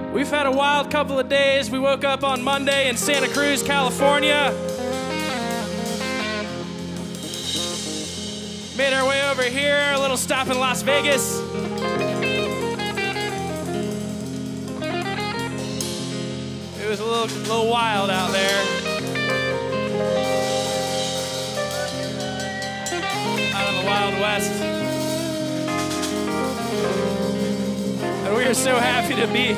We've had a wild couple of days. We woke up on Monday in Santa Cruz, California. Made our way over here, a little stop in Las Vegas. It was a little wild out there. Out in the Wild West. And we are so happy to be